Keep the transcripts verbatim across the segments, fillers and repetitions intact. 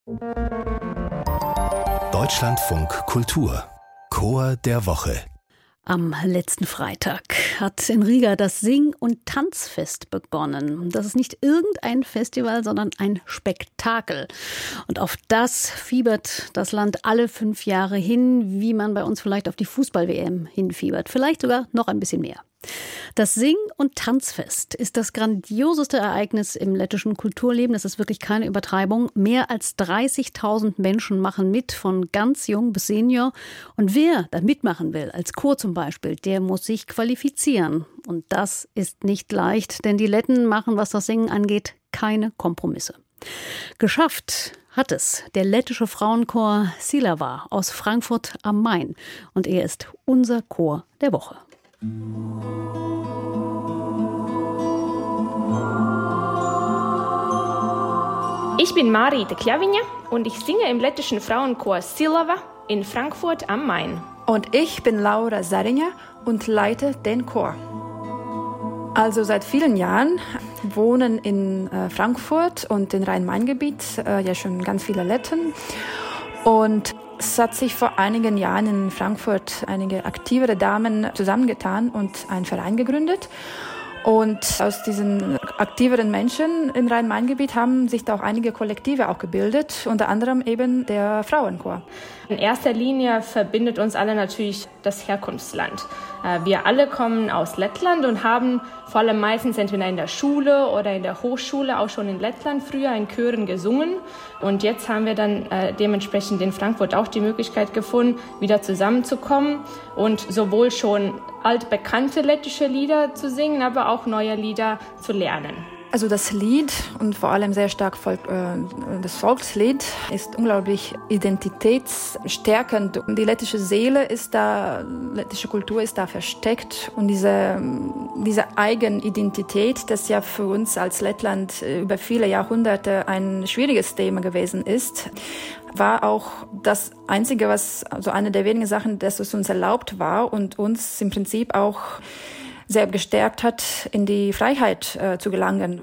Deutschlandfunk Kultur Chor der Woche. Am letzten Freitag hat in Riga das Sing- und Tanzfest begonnen. Das ist nicht irgendein Festival, sondern ein Spektakel. Und auf das fiebert das Land alle fünf Jahre hin, wie man bei uns vielleicht auf die Fußball-W M hinfiebert. Vielleicht sogar noch ein bisschen mehr. Das Sing- und Tanzfest ist das grandioseste Ereignis im lettischen Kulturleben. Das ist wirklich keine Übertreibung. Mehr als dreißigtausend Menschen machen mit, von ganz jung bis senior. Und wer da mitmachen will, als Chor zum Beispiel, der muss sich qualifizieren. Und das ist nicht leicht, denn die Letten machen, was das Singen angeht, keine Kompromisse. Geschafft hat es der lettische Frauenchor Silava aus Frankfurt am Main. Und er ist unser Chor der Woche. Ich bin Marita Kļaviņa und ich singe im lettischen Frauenchor Silava in Frankfurt am Main. Und ich bin Laura Zariņa und leite den Chor. Also seit vielen Jahren wohnen in äh, Frankfurt und im Rhein-Main-Gebiet äh, ja schon ganz viele Letten. Und es hat sich vor einigen Jahren in Frankfurt einige aktivere Damen zusammengetan und einen Verein gegründet. Und aus diesen aktiveren Menschen im Rhein-Main-Gebiet haben sich da auch einige Kollektive auch gebildet, unter anderem eben der Frauenchor. In erster Linie verbindet uns alle natürlich das Herkunftsland. Wir alle kommen aus Lettland und haben vor allem meistens entweder in der Schule oder in der Hochschule auch schon in Lettland früher in Chören gesungen. Und jetzt haben wir dann äh, dementsprechend in Frankfurt auch die Möglichkeit gefunden, wieder zusammenzukommen und sowohl schon altbekannte lettische Lieder zu singen, aber auch neue Lieder zu lernen. Also das Lied und vor allem sehr stark Volk, äh, das Volkslied ist unglaublich identitätsstärkend. Die lettische Seele ist da, lettische Kultur ist da versteckt und diese, diese Eigenidentität, das ja für uns als Lettland über viele Jahrhunderte ein schwieriges Thema gewesen ist, war auch das Einzige, was, also eine der wenigen Sachen, das es uns erlaubt war und uns im Prinzip auch sehr gestärkt hat, in die Freiheit äh, zu gelangen.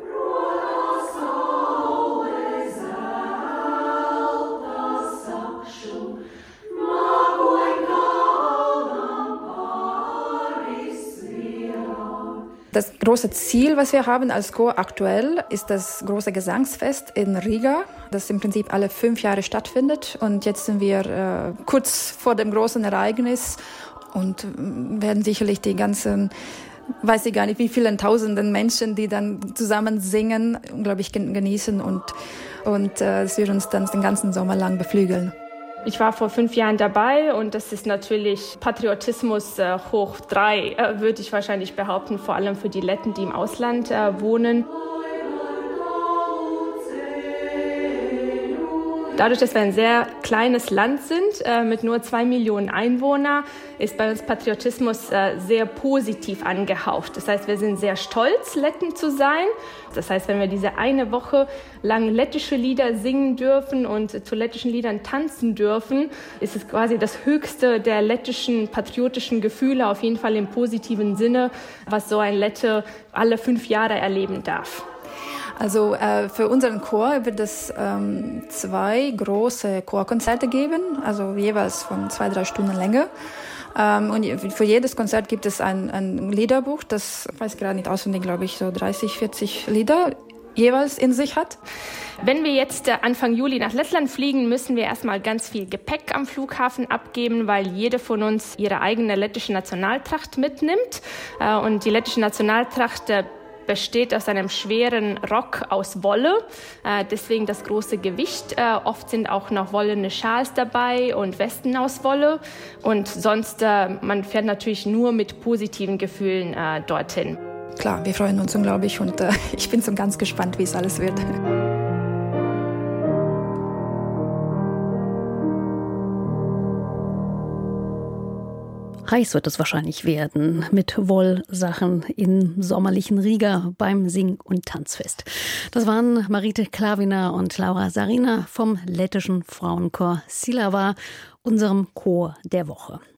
Das große Ziel, was wir haben als Chor aktuell, ist das große Gesangsfest in Riga, das im Prinzip alle fünf Jahre stattfindet. Und jetzt sind wir äh, kurz vor dem großen Ereignis und werden sicherlich die ganzen, weiß ich gar nicht, wie vielen tausenden Menschen, die dann zusammen singen, unglaublich genießen und, und äh, es wird uns dann den ganzen Sommer lang beflügeln. Ich war vor fünf Jahren dabei und das ist natürlich Patriotismus äh, hoch drei, äh, würde ich wahrscheinlich behaupten, vor allem für die Letten, die im Ausland äh, wohnen. Dadurch, dass wir ein sehr kleines Land sind, äh, mit nur zwei Millionen Einwohnern, ist bei uns Patriotismus äh, sehr positiv angehaucht. Das heißt, wir sind sehr stolz, Letten zu sein. Das heißt, wenn wir diese eine Woche lang lettische Lieder singen dürfen und zu lettischen Liedern tanzen dürfen, ist es quasi das höchste der lettischen patriotischen Gefühle, auf jeden Fall im positiven Sinne, was so ein Lette alle fünf Jahre erleben darf. Also äh, für unseren Chor wird es ähm, zwei große Chorkonzerte geben, also jeweils von zwei, drei Stunden Länge. Ähm, und für jedes Konzert gibt es ein, ein Liederbuch, das, ich weiß gerade nicht auswendig, glaube ich, so dreißig, vierzig Lieder jeweils in sich hat. Wenn wir jetzt Anfang Juli nach Lettland fliegen, müssen wir erstmal ganz viel Gepäck am Flughafen abgeben, weil jede von uns ihre eigene lettische Nationaltracht mitnimmt. Äh, und die lettische Nationaltracht äh, besteht aus einem schweren Rock aus Wolle, äh, deswegen das große Gewicht. Äh, oft sind auch noch wollene Schals dabei und Westen aus Wolle. Und sonst, äh, man fährt natürlich nur mit positiven Gefühlen äh, dorthin. Klar, wir freuen uns unglaublich und äh, ich bin so ganz gespannt, wie es alles wird. Heiß wird es wahrscheinlich werden mit Wollsachen im sommerlichen Riga beim Sing- und Tanzfest. Das waren Marita Kļaviņa und Laura Zariņa vom lettischen Frauenchor Silava, unserem Chor der Woche.